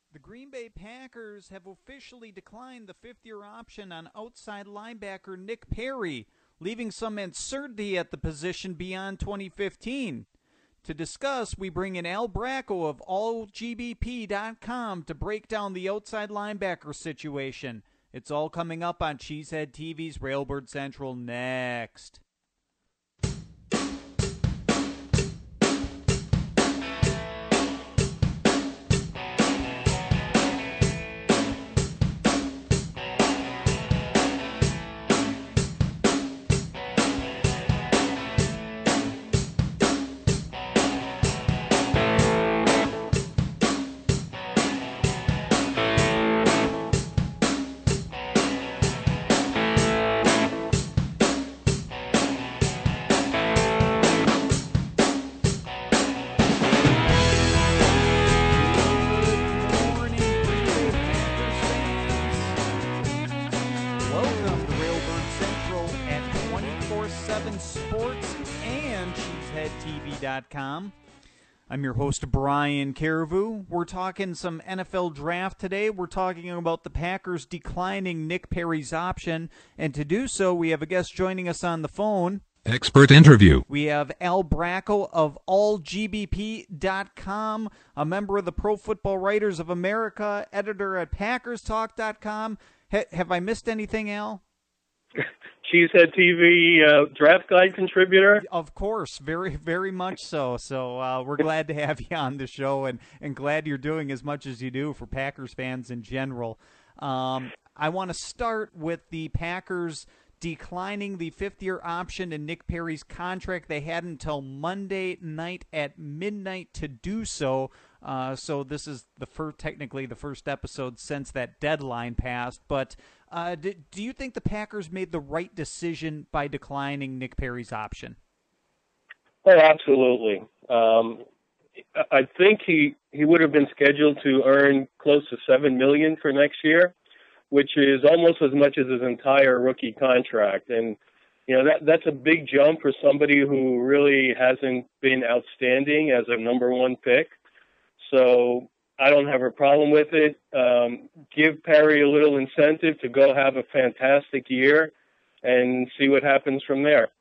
The Green Bay Packers have officially declined the fifth-year option on outside linebacker Nick Perry, leaving some uncertainty at the position beyond 2015. To discuss, we bring in Al Bracco of allgbp.com to break down the outside linebacker situation. It's all coming up on Cheesehead TV's Railbird Central next. I'm your host, Brian Carreveau. We're talking some NFL draft today. We're talking about the Packers declining Nick Perry's option. And to do so, we have a guest joining us on the phone. Expert interview. We have Al Bracco of allgbp.com, a member of the Pro Football Writers of America, editor at PackersTalk.com. Have I missed anything, Al? Cheesehead TV draft guide contributor? Of course, very, very much so. So we're glad to have you on the show and glad you're doing as much as you do for Packers fans in general. I want to start with the Packers declining the fifth-year option in Nick Perry's contract. They had until Monday night at midnight to do so. So this is technically the first episode since that deadline passed. But do you think the Packers made the right decision by declining Nick Perry's option? Oh, absolutely. I think he would have been scheduled to earn close to $7 million for next year, which is almost as much as his entire rookie contract. And that's a big jump for somebody who really hasn't been outstanding as a number one pick. So I don't have a problem with it. Give Perry a little incentive to go have a fantastic year and see what happens from there.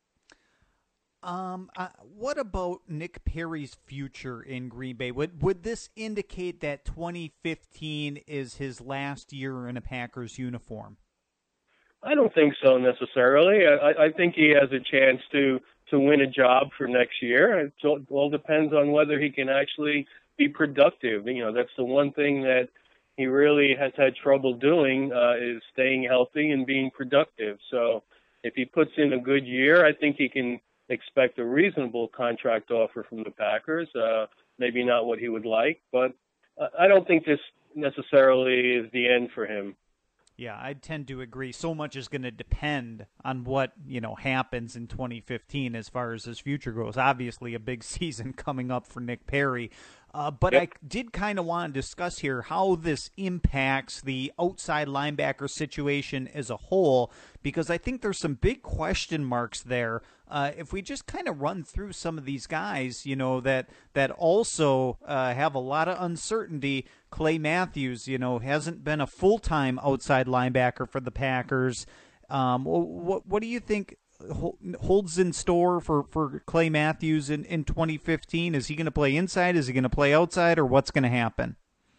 What about Nick Perry's future in Green Bay? Would this indicate that 2015 is his last year in a Packers uniform? I don't think so necessarily. I think he has a chance to win a job for next year. It all depends on whether he can actually be productive. That's the one thing that he really has had trouble doing is staying healthy and being productive. So if he puts in a good year, I think he can expect a reasonable contract offer from the Packers. Maybe not what he would like, but I don't think this necessarily is the end for him. Yeah, I tend to agree. So much is going to depend on what, happens in 2015 as far as his future goes. Obviously, a big season coming up for Nick Perry. But yep. I did kind of want to discuss here how this impacts the outside linebacker situation as a whole, because I think there's some big question marks there. If we just kind of run through some of these guys, that also have a lot of uncertainty. Clay Matthews, hasn't been a full-time outside linebacker for the Packers. What do you think holds in store for Clay Matthews in 2015? Is he going to play inside? Is he going to play outside? Or what's going to happen?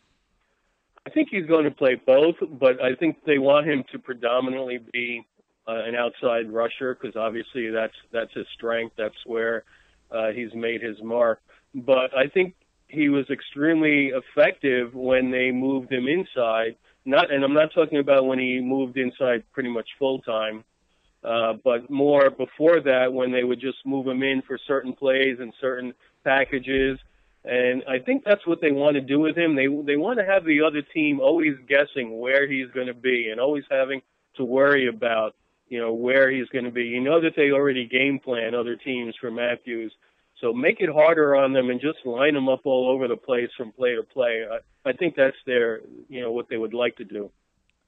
I think he's going to play both, but I think they want him to predominantly be an outside rusher because obviously that's his strength. That's where he's made his mark. But I think he was extremely effective when they moved him inside. And I'm not talking about when he moved inside pretty much full-time, but more before that when they would just move him in for certain plays and certain packages. And I think that's what they want to do with him. They want to have the other team always guessing where he's going to be and always having to worry about, where he's going to be. That they already game plan other teams for Matthews. So make it harder on them and just line them up all over the place from play to play. I think that's what they would like to do.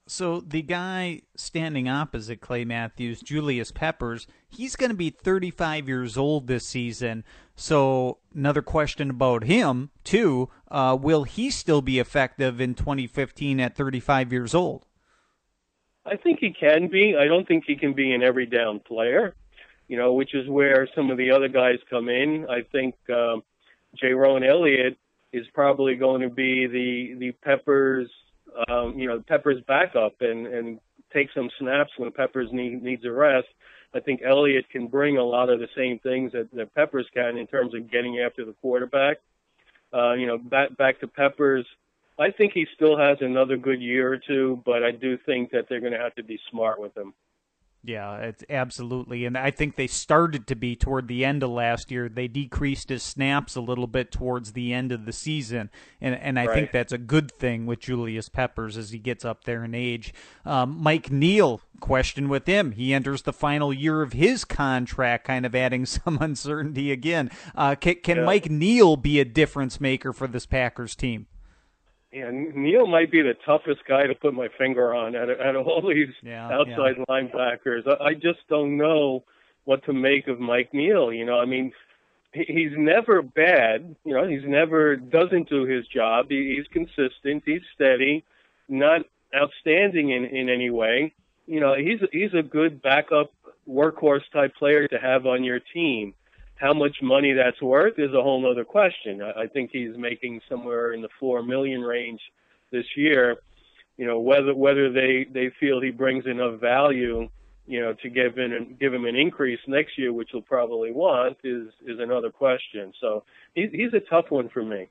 So the guy standing opposite Clay Matthews, Julius Peppers, he's going to be 35 years old this season. So another question about him, too. Will he still be effective in 2015 at 35 years old? I think he can be. I don't think he can be an every down player, which is where some of the other guys come in. I think Jayrone Elliott is probably going to be the Peppers, Peppers backup and take some snaps when Peppers needs a rest. I think Elliott can bring a lot of the same things that Peppers can in terms of getting after the quarterback. Back to Peppers. I think he still has another good year or two, but I do think that they're going to have to be smart with him. Yeah, it's absolutely. And I think they started to be toward the end of last year. They decreased his snaps a little bit towards the end of the season. And I think that's a good thing with Julius Peppers as he gets up there in age. Mike Neal, question with him. He enters the final year of his contract, kind of adding some uncertainty again. Can Mike Neal be a difference maker for this Packers team? Yeah, Neal might be the toughest guy to put my finger on out of all these outside linebackers. I just don't know what to make of Mike Neal. He's never bad. He's never doesn't do his job. He's consistent. He's steady, not outstanding in any way. He's a good backup workhorse type player to have on your team. How much money that's worth is a whole other question. I think he's making somewhere in the $4 million range this year. Whether they feel he brings enough value, to give him an increase next year, which he'll probably want, is another question. So he's a tough one for me.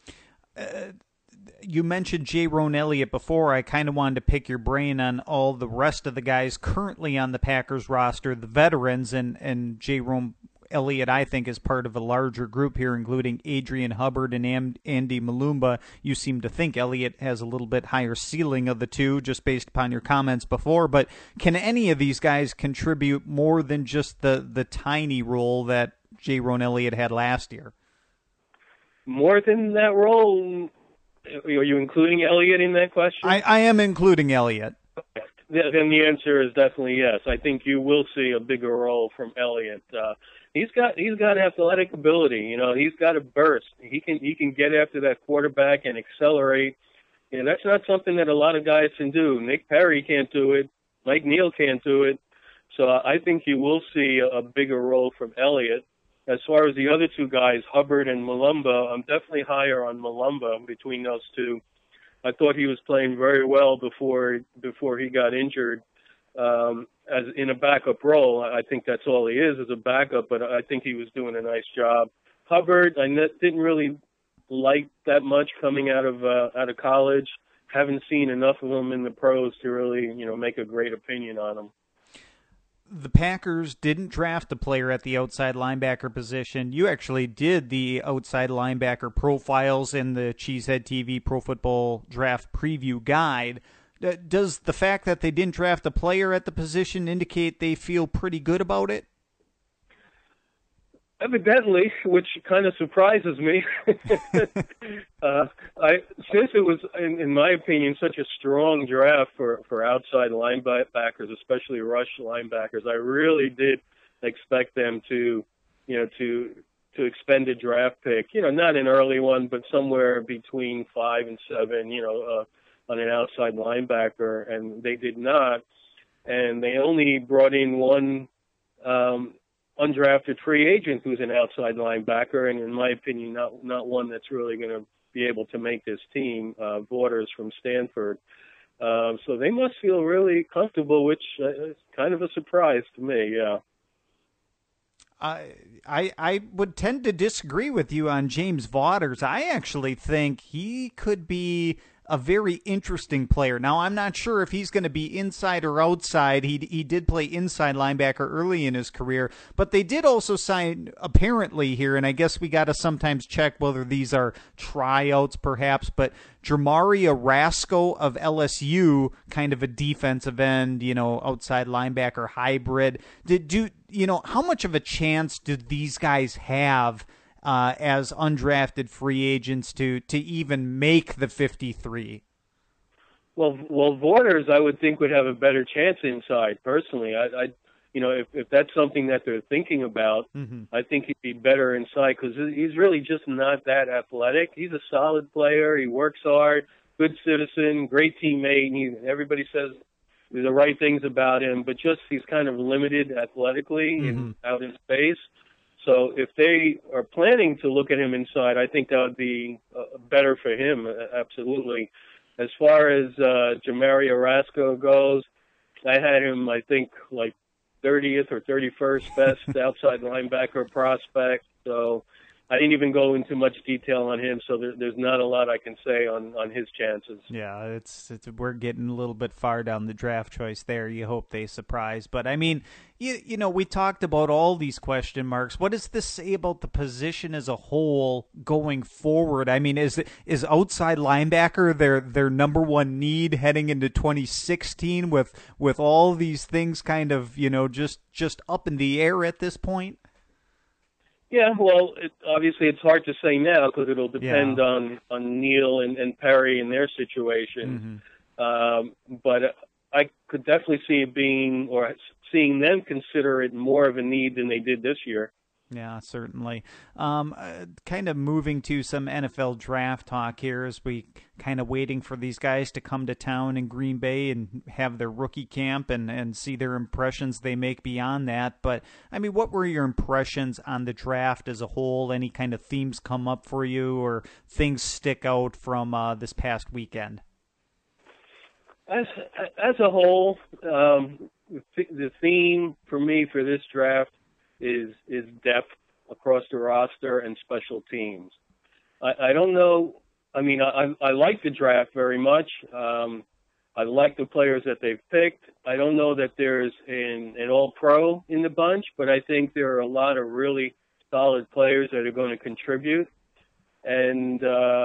You mentioned Jayrone Elliott before. I kind of wanted to pick your brain on all the rest of the guys currently on the Packers roster, the veterans, and Jayrone Elliott, I think, is part of a larger group here, including Adrian Hubbard and Andy Malumba. You seem to think Elliott has a little bit higher ceiling of the two, just based upon your comments before. But can any of these guys contribute more than just the tiny role that Jayrone Elliott had last year? More than that role? Are you including Elliott in that question? I am including Elliott. Then the answer is definitely yes. I think you will see a bigger role from Elliott. He's got athletic ability. He's got a burst. He can get after that quarterback and accelerate. That's not something that a lot of guys can do. Nick Perry can't do it. Mike Neal can't do it. So I think you will see a bigger role from Elliott. As far as the other two guys, Hubbard and Malumba, I'm definitely higher on Malumba between those two. I thought he was playing very well before he got injured. As in a backup role, I think that's all he is a backup, but I think he was doing a nice job. Hubbard, I didn't really like that much coming out of college. Haven't seen enough of him in the pros to really, make a great opinion on him. The Packers didn't draft a player at the outside linebacker position. You actually did the outside linebacker profiles in the Cheesehead TV Pro Football Draft Preview Guide. Does the fact that they didn't draft a player at the position indicate they feel pretty good about it? Evidently, which kind of surprises me. Since it was, in my opinion, such a strong draft for outside linebackers, especially rush linebackers, I really did expect them to expend a draft pick. Not an early one, but somewhere between 5 and 7. On an outside linebacker, and they did not. And they only brought in one undrafted free agent who's an outside linebacker, and in my opinion, not one that's really going to be able to make this team. Borders from Stanford. So they must feel really comfortable, which is kind of a surprise to me. Yeah. I would tend to disagree with you on James Vaughters. I actually think he could be a very interesting player. Now, I'm not sure if he's going to be inside or outside. He did play inside linebacker early in his career, but they did also sign, apparently here, and I guess we got to sometimes check whether these are tryouts perhaps, but Jermari Rasco of LSU, kind of a defensive end, outside linebacker hybrid. How much of a chance do these guys have as undrafted free agents to even make the 53? Well, Borders, I would think would have a better chance inside. Personally, if that's something that they're thinking about, Mm-hmm. I think he'd be better inside because he's really just not that athletic. He's a solid player. He works hard, good citizen, great teammate. And everybody says the right things about him, but just he's kind of limited athletically Mm-hmm. out in space. So if they are planning to look at him inside, I think that would be better for him. Absolutely. As far as Jamario Rasco goes, I had him, I think, like 30th or 31st best outside linebacker prospect. So I didn't even go into much detail on him, so there's not a lot I can say on his chances. Yeah, it's we're getting a little bit far down the draft choice there. You hope they surprise, but I mean, you know, we talked about all these question marks. What does this say about the position as a whole going forward? I mean, is outside linebacker their number one need heading into 2016 with all these things kind of, you know, just up in the air at this point? Yeah, well, obviously it's hard to say now because it'll depend Yeah. on Neal and Perry and their situation. But I could definitely see it being, or seeing them consider it more of a need than they did this year. Yeah, certainly. Kind of moving to some NFL draft talk here as we kind of waiting for these guys to come to town in Green Bay and have their rookie camp and see their impressions they make beyond that. But, I mean, what were your impressions on the draft as a whole? Any kind of themes come up for you or things stick out from this past weekend? As a whole, the theme for me for this draft is depth across the roster and special teams. I don't know. I mean, I like the draft very much. I like the players that they've picked. I don't know that there's an all-pro in the bunch, but I think there are a lot of really solid players that are going to contribute. And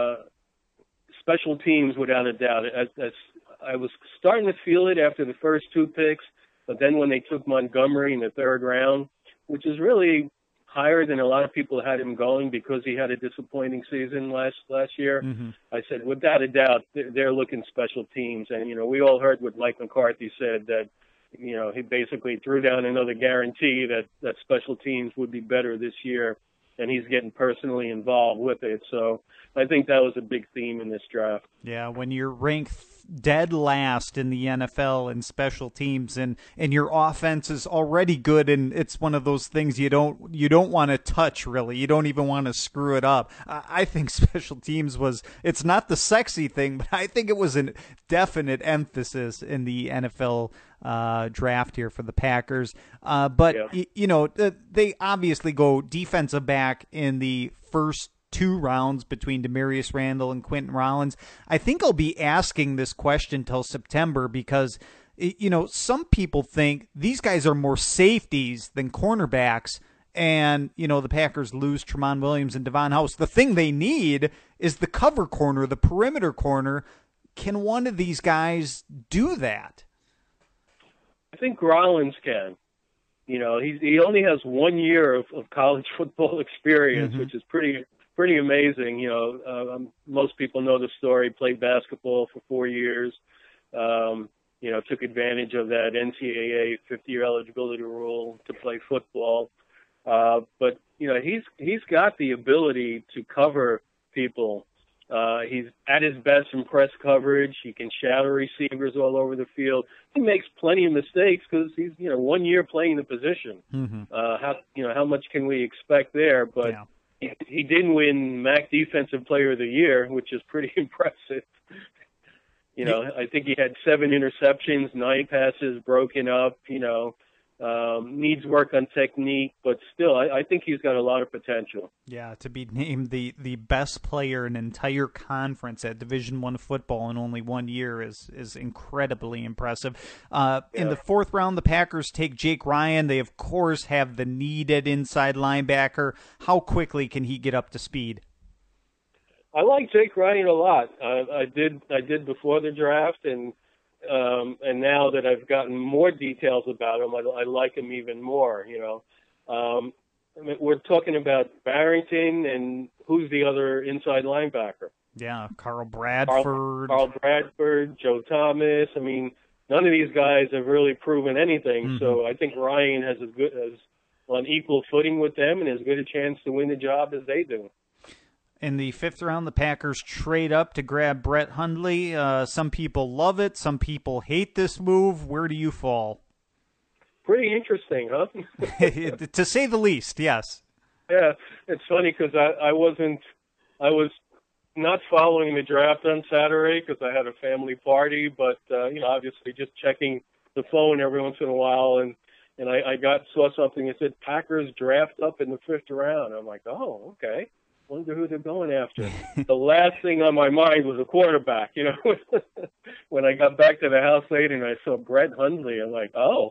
special teams, without a doubt. As I was starting to feel it after the first two picks, but then when they took Montgomery in the third round, which is really higher than a lot of people had him going because he had a disappointing season last year. Mm-hmm. I said, without a doubt, they're looking special teams. And, you know, we all heard what Mike McCarthy said, that, you know, he basically threw down another guarantee that special teams would be better this year, and he's getting personally involved with it. So I think that was a big theme in this draft. Yeah, when you're ranked dead last in the NFL in special teams and your offense is already good, and it's one of those things you don't want to touch, really. You don't even want to screw it up. I think special teams it's not the sexy thing, but I think it was a definite emphasis in the NFL draft here for the Packers. But Yeah. you know, they obviously go defensive back in the first two rounds between Demarius Randall and Quentin Rollins. I think I'll be asking this question till September because, you know, some people think these guys are more safeties than cornerbacks. And, you know, the Packers lose Tramon Williams and Devon House. The thing they need is the cover corner, the perimeter corner. Can one of these guys do that? I think Rollins can. You know, he only has 1 year of college football experience, which is pretty amazing. You know, most people know the story. Played basketball for 4 years. You know, took advantage of that NCAA 50-year eligibility rule to play football. But you know, he's got the ability to cover people. He's at his best in press coverage. He can shadow receivers all over the field. He makes plenty of mistakes because he's, you know, 1 year playing the position. How much can we expect there? But he didn't win MAC Defensive Player of the Year, which is pretty impressive. You know, I think he had 7 interceptions, 9 passes broken up. You know, needs work on technique, but still, I think he's got a lot of potential. Yeah, to be named the best player in an entire conference at Division I football in only 1 year is incredibly impressive. In the fourth round, the Packers take Jake Ryan. They, of course, have the needed inside linebacker. How quickly can he get up to speed? I like Jake Ryan a lot. I did before the draft, and now that I've gotten more details about him, I like him even more. You know, I mean, we're talking about Barrington, and who's the other inside linebacker? Yeah, Carl Bradford. Carl Bradford, Joe Thomas. I mean, none of these guys have really proven anything. Mm-hmm. So I think Ryan has on equal footing with them and as good a chance to win the job as they do. In the 5th round, the Packers trade up to grab Brett Hundley. Some people love it. Some people hate this move. Where do you fall? Pretty interesting, huh? To say the least, yes. Yeah, it's funny because I was not following the draft on Saturday because I had a family party, but obviously just checking the phone every once in a while, and I saw something that said Packers draft up in the 5th round. I'm like, oh, okay. Wonder who they're going after. The last thing on my mind was a quarterback. When I got back to the house later and I saw Brett Hundley, I'm like, oh,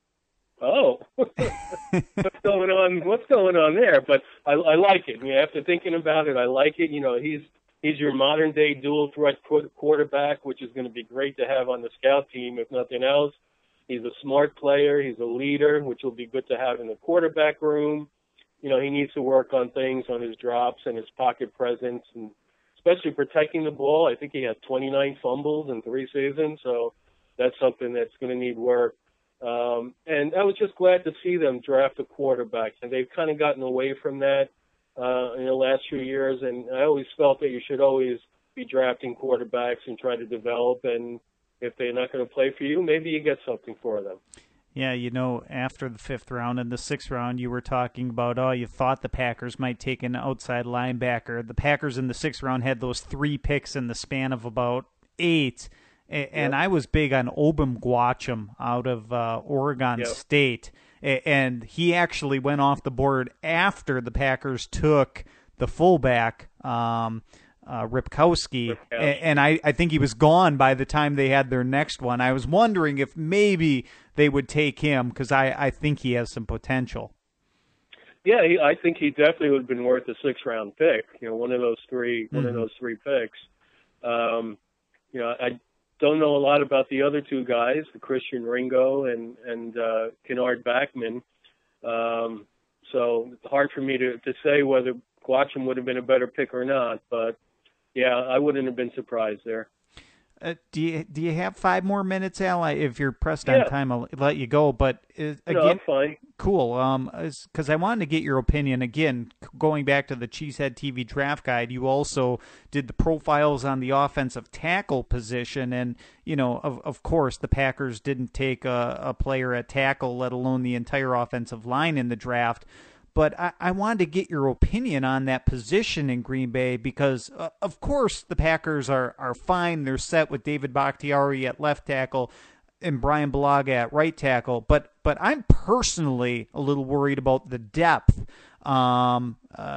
what's going on? What's going on there? But I like it. After thinking about it, I like it. He's your modern day dual threat quarterback, which is going to be great to have on the scout team, if nothing else. He's a smart player. He's a leader, which will be good to have in the quarterback room. He needs to work on things, on his drops and his pocket presence, and especially protecting the ball. I think he had 29 fumbles in 3 seasons, so that's something that's going to need work. And I was just glad to see them draft a quarterback, and they've kind of gotten away from that in the last few years. And I always felt that you should always be drafting quarterbacks and try to develop. And if they're not going to play for you, maybe you get something for them. Yeah, after the 5th round and the 6th round, you were talking about, you thought the Packers might take an outside linebacker. The Packers in the 6th round had those 3 picks in the span of about 8. And I was big on Obum Gwacham out of Oregon State. And he actually went off the board after the Packers took the fullback, Ripkowski. And I think he was gone by the time they had their next one. I was wondering if maybe they would take him because I think he has some potential. Yeah, I think he definitely would have been worth a 6th-round pick. One of those three picks. I don't know a lot about the other 2 guys, the Christian Ringo and Kennard Backman. So it's hard for me to say whether Gwacham would have been a better pick or not. But, yeah, I wouldn't have been surprised there. Do you have 5 more minutes, Al? If you're pressed on time, I'll let you go. But again, no, I'm fine. Cool. Because I wanted to get your opinion. Again, going back to the Cheesehead TV Draft Guide, you also did the profiles on the offensive tackle position, and of course, the Packers didn't take a player at tackle, let alone the entire offensive line in the draft. But I wanted to get your opinion on that position in Green Bay because, of course, the Packers are fine. They're set with David Bakhtiari at left tackle and Brian Bulaga at right tackle. But I'm personally a little worried about the depth. How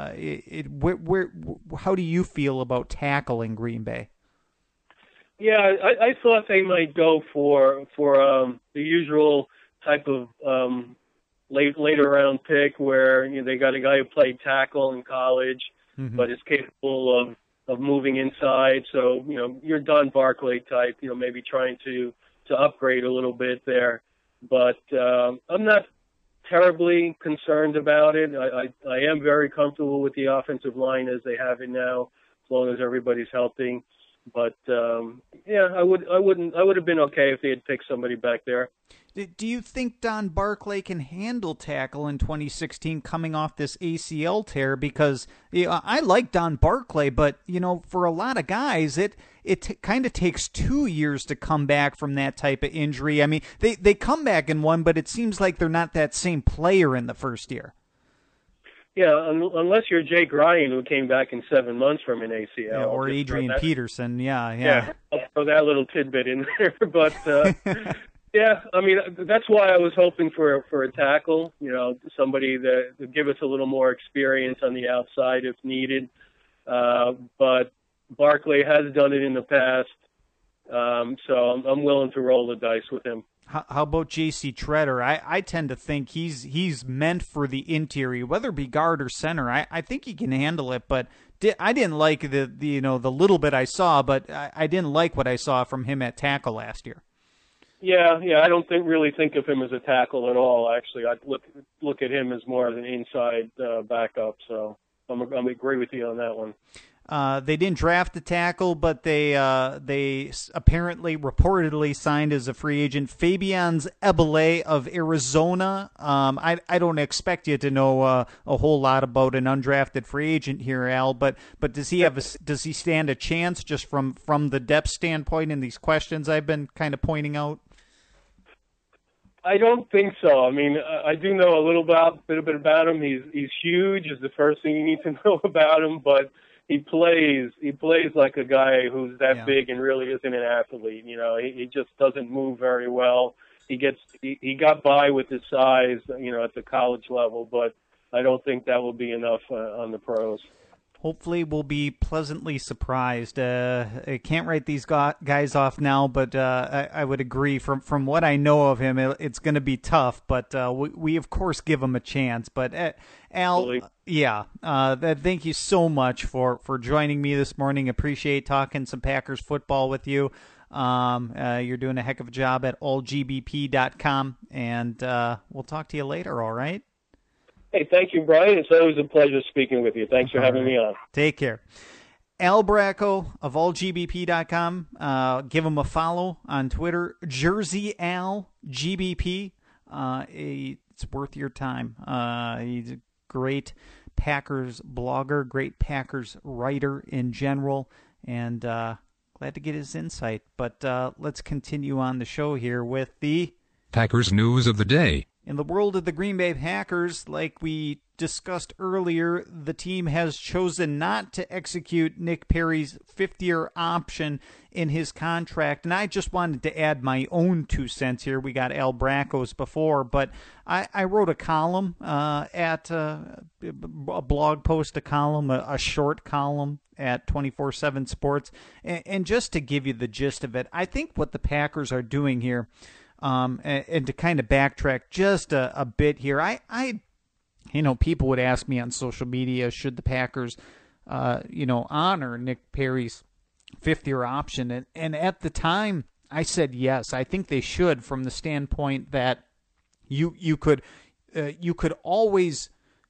do you feel about tackle in Green Bay? Yeah, I thought they might go for the usual type of later round pick where they got a guy who played tackle in college, but is capable of moving inside. So your Don Barclay type, maybe trying to upgrade a little bit there. But I'm not terribly concerned about it. I am very comfortable with the offensive line as they have it now, as long as everybody's helping. But I would have been okay if they had picked somebody back there. Do you think Don Barclay can handle tackle in 2016 coming off this ACL tear? Because I like Don Barclay, but for a lot of guys, it kind of takes 2 years to come back from that type of injury. I mean, they come back in one, but it seems like they're not that same player in the first year. Yeah, unless you're Jake Ryan, who came back in 7 months from an ACL. Yeah, or Adrian Peterson, yeah. I'll throw that little tidbit in there. But, yeah, I mean, that's why I was hoping for a tackle, somebody that would give us a little more experience on the outside if needed. But Barclay has done it in the past, so I'm willing to roll the dice with him. How about J.C. Treader? I tend to think he's meant for the interior, whether it be guard or center. I think he can handle it, but I didn't like the little bit I saw, but I didn't like what I saw from him at tackle last year. Yeah, I don't really think of him as a tackle at all. Actually, I'd look at him as more of an inside backup. So I'm agree with you on that one. They didn't draft the tackle, but they apparently reportedly signed as a free agent Fabian Ebele of Arizona. I don't expect you to know a whole lot about an undrafted free agent here, Al, but does he does he stand a chance just from the depth standpoint in these questions I've been kind of pointing out? I don't think so. I mean, I do know a little bit about him. He's huge is the first thing you need to know about him, but he plays like a guy who's that big and really isn't an athlete. You know, he just doesn't move very well. He got by with his size, you know, at the college level, but I don't think that will be enough on the pros. Hopefully we'll be pleasantly surprised. I can't write these guys off now, but I would agree. From what I know of him, it's going to be tough, but we of course give him a chance. But Al, thank you so much for joining me this morning. Appreciate talking some Packers football with you. You're doing a heck of a job at allgbp.com, and we'll talk to you later, all right? Hey, thank you, Brian. It's always a pleasure speaking with you. Thanks for having me on. Take care. Al Bracco of allgbp.com. Give him a follow on Twitter. Jersey Al GBP. It's worth your time. He's a great Packers blogger, great Packers writer in general, and glad to get his insight. But let's continue on the show here with the Packers news of the day. In the world of the Green Bay Packers, like we discussed earlier, the team has chosen not to execute Nick Perry's fifth-year option in his contract. And I just wanted to add my own 2 cents here. We got Al Bracco's before, but I wrote a column at a blog post, a short column at 24/7 Sports. And just to give you the gist of it, I think what the Packers are doing here, and to kind of backtrack just a bit here, I people would ask me on social media, should the Packers, honor Nick Perry's fifth-year option? And at the time, I said yes. I think they should, from the standpoint that you could always,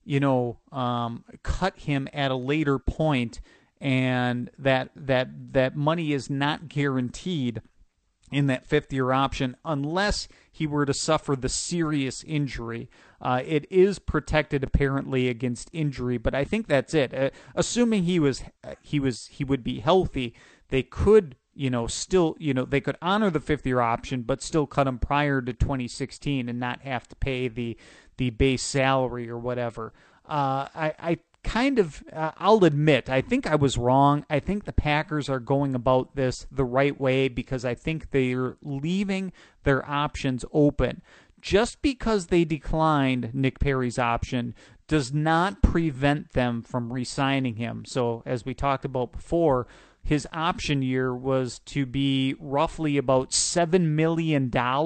cut him at a later point, and that money is not guaranteed in that fifth-year option unless he were to suffer the serious injury. It is protected apparently against injury, but I think that's it. Assuming he would be healthy, they could they could honor the fifth-year option, but still cut him prior to 2016 and not have to pay the base salary or whatever. I'll admit, I think I was wrong. I think the Packers are going about this the right way because I think they're leaving their options open. Just because they declined Nick Perry's option does not prevent them from re-signing him. So, as we talked about before, his option year was to be roughly about $7 million.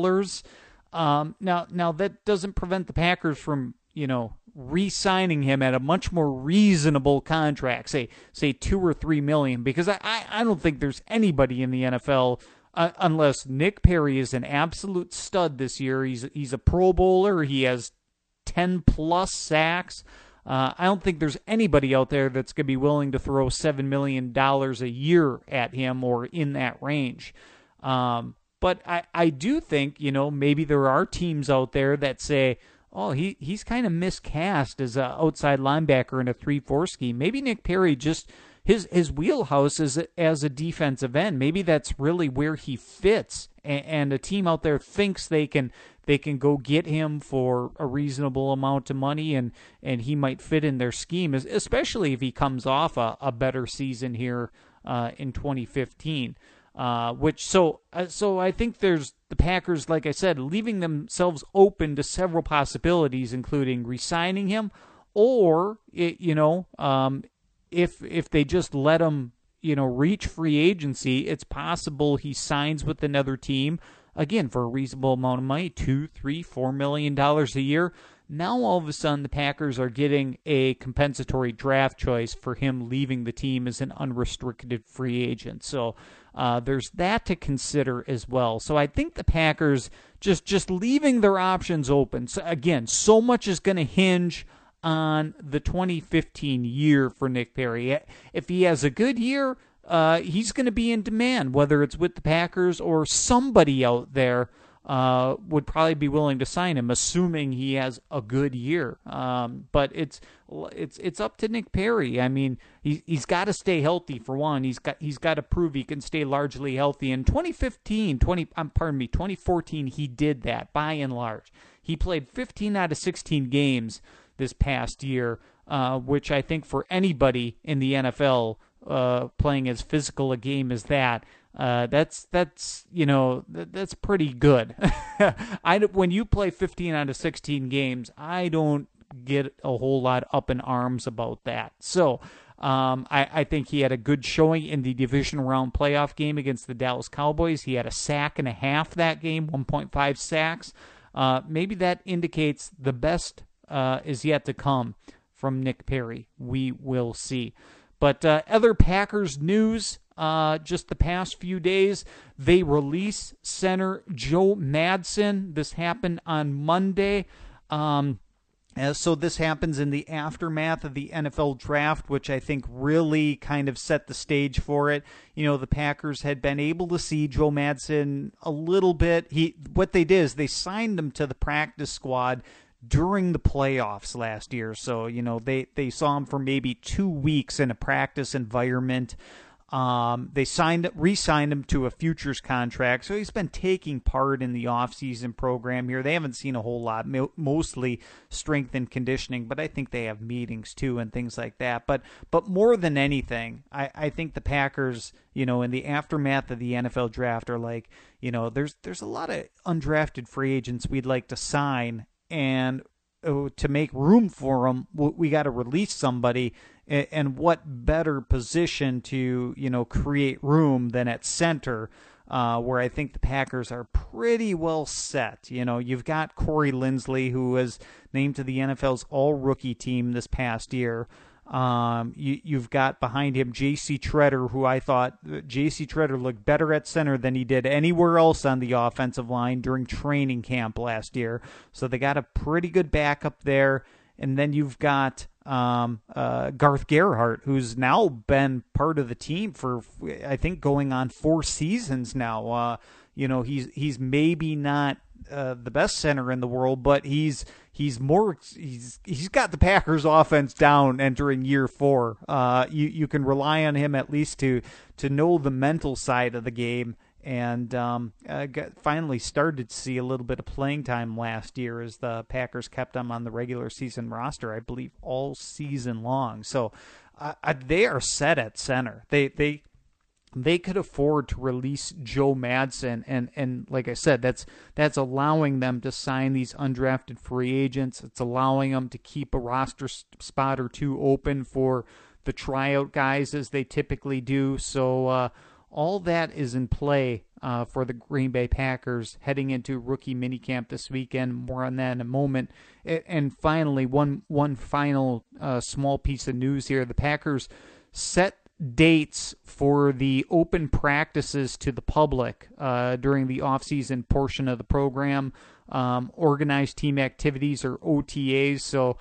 Now that doesn't prevent the Packers from, re-signing him at a much more reasonable contract, say $2 or $3 million, because I don't think there's anybody in the NFL, unless Nick Perry is an absolute stud this year. He's a Pro Bowler. He has 10 plus sacks. I don't think there's anybody out there that's going to be willing to throw $7 million a year at him or in that range. But I do think, maybe there are teams out there that say, oh, he's kind of miscast as an outside linebacker in a 3-4 scheme. Maybe Nick Perry just, his wheelhouse is as a defensive end. Maybe that's really where he fits, and a team out there thinks they can go get him for a reasonable amount of money, and he might fit in their scheme, especially if he comes off a better season here in 2015. So I think there's the Packers, like I said, leaving themselves open to several possibilities, including re-signing him, or if they just let him reach free agency, it's possible he signs with another team again for a reasonable amount of money, $2, $3, $4 million a year. Now all of a sudden the Packers are getting a compensatory draft choice for him leaving the team as an unrestricted free agent. So there's that to consider as well. So I think the Packers just leaving their options open. So again, so much is going to hinge on the 2015 year for Nick Perry. If he has a good year, he's going to be in demand, whether it's with the Packers or somebody out there would probably be willing to sign him, assuming he has a good year. But it's up to Nick Perry. I mean, he's got to stay healthy for one. He's got to prove he can stay largely healthy. In 2014, he did that by and large. He played 15 out of 16 games this past year, which I think for anybody in the NFL playing as physical a game as that's pretty good. When you play 15 out of 16 games, I don't get a whole lot up in arms about that. So I think he had a good showing in the division round playoff game against the Dallas Cowboys. He had a sack and a half that game, 1.5 sacks. Maybe that indicates the best is yet to come from Nick Perry. We will see. But other Packers news, just the past few days, they release center Joe Madsen. This happened on Monday. So this happens in the aftermath of the NFL draft, which I think really kind of set the stage for it. You know, the Packers had been able to see Joe Madsen a little bit. What they did is they signed him to the practice squad during the playoffs last year. So, you know, they saw him for maybe 2 weeks in a practice environment. They re-signed him to a futures contract. So he's been taking part in the offseason program here. They haven't seen a whole lot, mostly strength and conditioning, but I think they have meetings too and things like that. But more than anything, I think the Packers, you know, in the aftermath of the NFL draft are like, you know, there's a lot of undrafted free agents we'd like to sign, and to make room for them, we got to release somebody. And what better position to, you know, create room than at center, where I think the Packers are pretty well set. You know, you've got Corey Linsley, who was named to the NFL's all-rookie team this past year. You've got behind him J.C. Tretter, who I thought J.C. Tretter looked better at center than he did anywhere else on the offensive line during training camp last year. So they got a pretty good backup there. And then you've got Garth Gerhardt, who's now been part of the team for, I think, going on 4 seasons now. You know, he's maybe not the best center in the world, but he's got the Packers offense down entering year 4. You can rely on him at least to know the mental side of the game. And finally started to see a little bit of playing time last year as the Packers kept him on the regular season roster, I believe, all season long. So they are set at center. They could afford to release Joe Madsen, and like I said, that's allowing them to sign these undrafted free agents. It's allowing them to keep a roster spot or two open for the tryout guys as they typically do. So all that is in play for the Green Bay Packers heading into rookie minicamp this weekend. More on that in a moment. And finally, one final small piece of news here. The Packers set dates for the open practices to the public during the off-season portion of the program, organized team activities or OTAs. So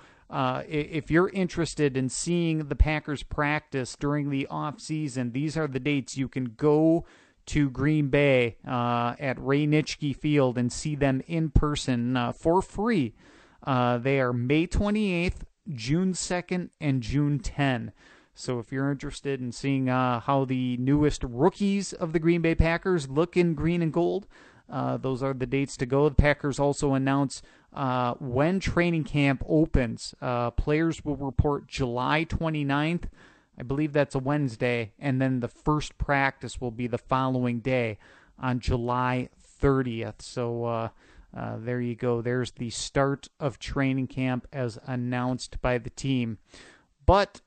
if you're interested in seeing the Packers practice during the off-season, these are the dates you can go to Green Bay at Ray Nitschke Field and see them in person for free. They are May 28th, June 2nd, and June 10th. So if you're interested in seeing how the newest rookies of the Green Bay Packers look in green and gold, those are the dates to go. The Packers also announce when training camp opens. Players will report July 29th. I believe that's a Wednesday. And then the first practice will be the following day on July 30th. So there you go. There's the start of training camp as announced by the team. But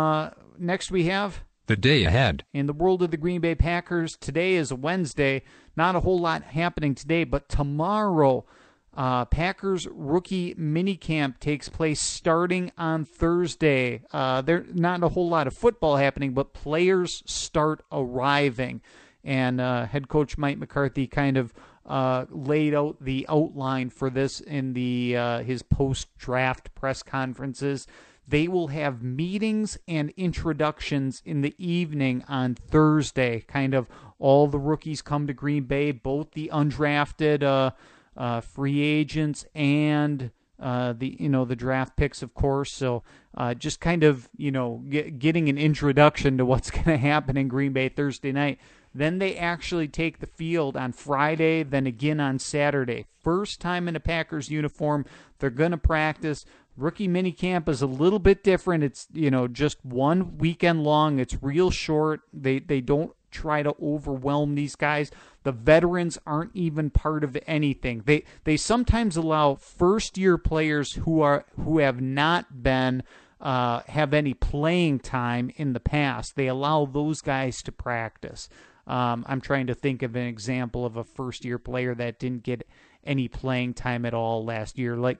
next we have the day ahead. In the world of the Green Bay Packers, today is a Wednesday. Not a whole lot happening today, but tomorrow, Packers rookie minicamp takes place starting on Thursday. There's not a whole lot of football happening, but players start arriving. And head coach Mike McCarthy kind of laid out the outline for this in the his post-draft press conferences. They will have meetings and introductions in the evening on Thursday. Kind of all the rookies come to Green Bay, both the undrafted free agents and the draft picks, of course. So just kind of getting an introduction to what's going to happen in Green Bay Thursday night. Then they actually take the field on Friday, then again on Saturday. First time in a Packers uniform. They're going to practice. Rookie minicamp is a little bit different. It's, just 1 weekend long. It's real short. They don't try to overwhelm these guys. The veterans aren't even part of anything. They sometimes allow first-year players who have not been have any playing time in the past. They allow those guys to practice. I'm trying to think of an example of a first-year player that didn't get any playing time at all last year, like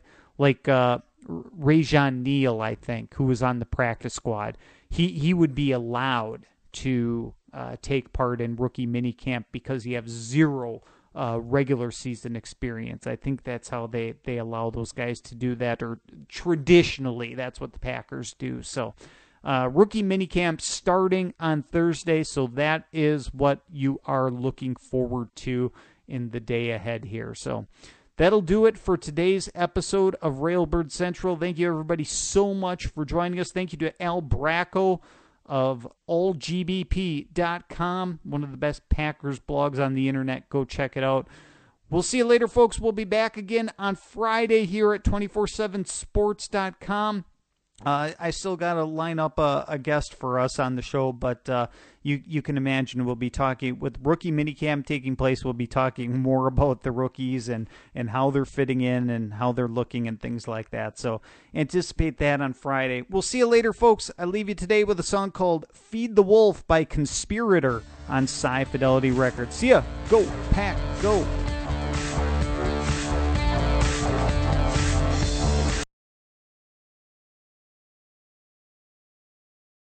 Rajon Neal, I think, who was on the practice squad. He would be allowed to take part in rookie minicamp because he has zero regular season experience. I think that's how they allow those guys to do that, or traditionally that's what the Packers do. So rookie minicamp starting on Thursday, so that is what you are looking forward to in the day ahead here. So that'll do it for today's episode of Railbird Central. Thank you, everybody, so much for joining us. Thank you to Al Bracco of allgbp.com, one of the best Packers blogs on the internet. Go check it out. We'll see you later, folks. We'll be back again on Friday here at 247sports.com. I still got to line up a guest for us on the show, but you can imagine we'll be talking, with rookie minicamp taking place, we'll be talking more about the rookies and how they're fitting in and how they're looking and things like that. So anticipate that on Friday. We'll see you later, folks. I leave you today with a song called Feed the Wolf by Conspirator on Sci Fidelity Records. See ya. Go, Pack, go.